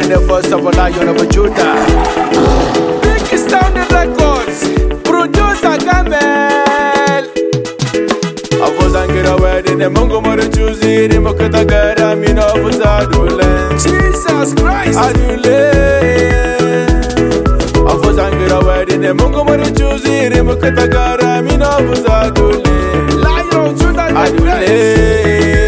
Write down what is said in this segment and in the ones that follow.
the first of a Lion of Judah. Big Sound Records, producer Gamel. I was angry already, the Mungo Mother Chuzi, the Mokatagara, Mina of Zadule. Jesus Christ, Adule. I was angry already, the Mungo Mother Chuzi, the Mokatagara, Mina of Zadule. Lion of Judah, Adule.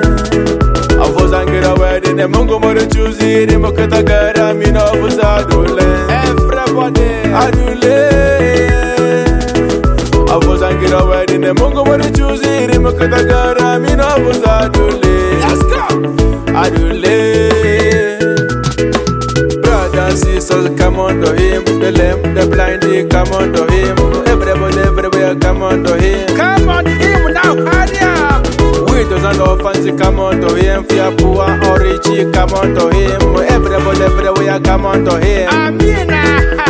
The Mungo Mother Chuzi, the Mokatagara, Mina of Zadule. Everybody, Adule. I was angry already, the Mungo Mother Chuzi, the Mokatagara, Mina of Zadule. Let's go, Adule. Brothers and sisters, come on to him. The lame, the blind, they come on to him. Everybody, everywhere, come on to him. Come on to him now, hurry up. Widows and orphans, come on to him. Fear poor or rich, come on to him. Everybody, everywhere, come on to him. Amina.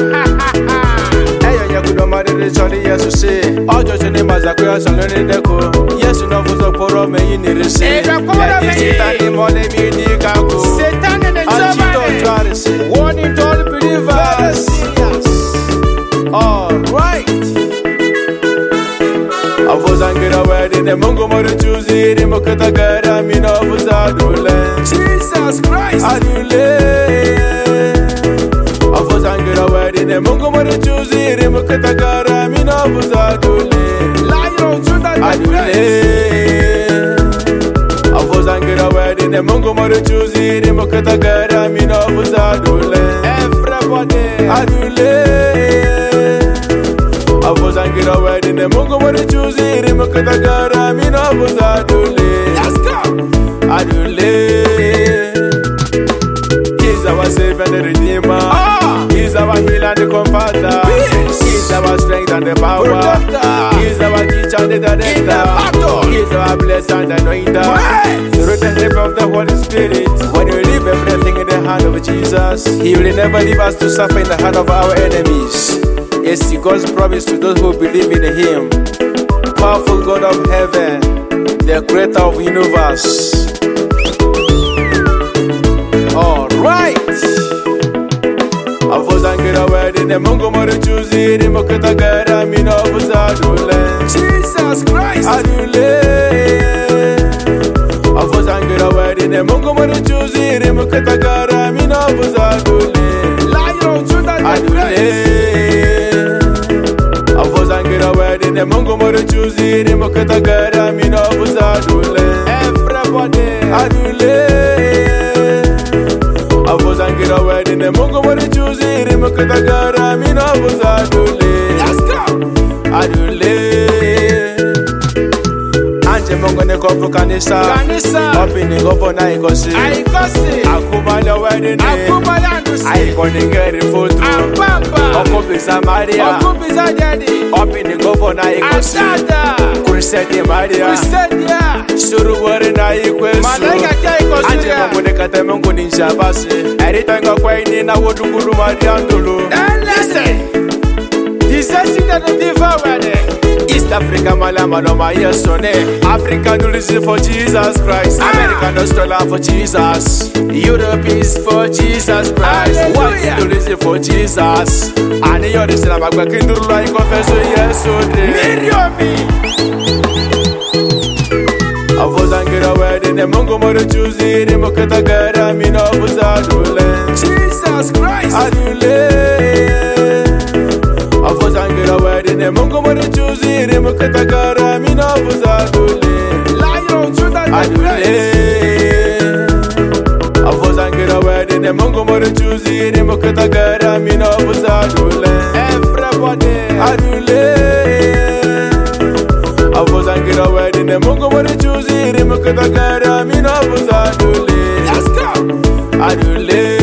Hey, you could marry the Johnny, yes, you say. All just in the Mazakia, and learning the go. Yes, you know, for the poor may in the sea. Satan, and the warning to all believers. All right. I was angry already, the Mungo Mother Chuzi, the Mokatagara, Mina of Zadule. Jesus Christ, Adule. I was angry already, the Mungo Mother Chuzi, the Mokatagara, Mina of Zadule. Lion of Judah, Adule. I was angry already, the Mungo Mother Chuzi, the Mokatagara, Mina of Zadule. Everybody, Adule. I was angry already, the Mungo Mother Chuzi, the Mokatagara, Mina of Zadule. Let's go, Adule. He's our Savior and the Redeemer. He's our healer and the Comforter. He's our strength and the power. He's our teacher and the director. He's our blessed and anointed. The representative of the Holy Spirit. When you leave everything in the hand of Jesus, He will never leave us to suffer in the hand of our enemies. It's God's promise to those who believe in Him. Powerful God of heaven, the creator of the universe. Alright. I was angry already, the Mungo Mother Chuzi, the Mokatagara, Mina of Zadule. Jesus Christ, Adule. I was angry already, the Mungo Mother Chuzi, the Mokatagara, Mina of Zadule. Lion of Judah, Adule. I was angry already, the Mungo Mother Chuzi, the Mokatagara, Mina of Zadule. Everybody, Adule. I was angry already, the Mungo Mother Chuzi, the Mokatagara, Mina of Zadule. Let's go, Adule. Anje Mungo ne kopu kanisa. Up in the governor, I go see. Akubala wedding. I go to get a photo. Okubiza Maria. Up in the governor, I go see. Kurisedi Maria. Suru wari na ikwesu. Anje Mungo ne kate Mungo ni shabasi. Eritenga kwa ini na wodunguru mariandulu. Listen. He says that the devoured. East Africa, Malama, no my yesone. Africa, do listen for Jesus Christ. America, no stola for Jesus. Europe is for Jesus Christ. Why do listen for Jesus? And you're the same. I'm going to like confess. Yes, so I was angry already, the Mungo Mother Chuzi, the Mokatagara, Mina of Zadule. Jesus Christ, Adule. I was angry already, the Mungo Mother Chuzi, the Mokatagara, Mina of Zadule. Lion of Judah, Adule. I was angry already, the Mungo Mother Chuzi, the Mokatagara, Mina of Zadule. Everybody, Adule. I was angry already, the Mungo Mother Chuzi, the Mokatagara, Mina of Zadule. Let's go, Adule.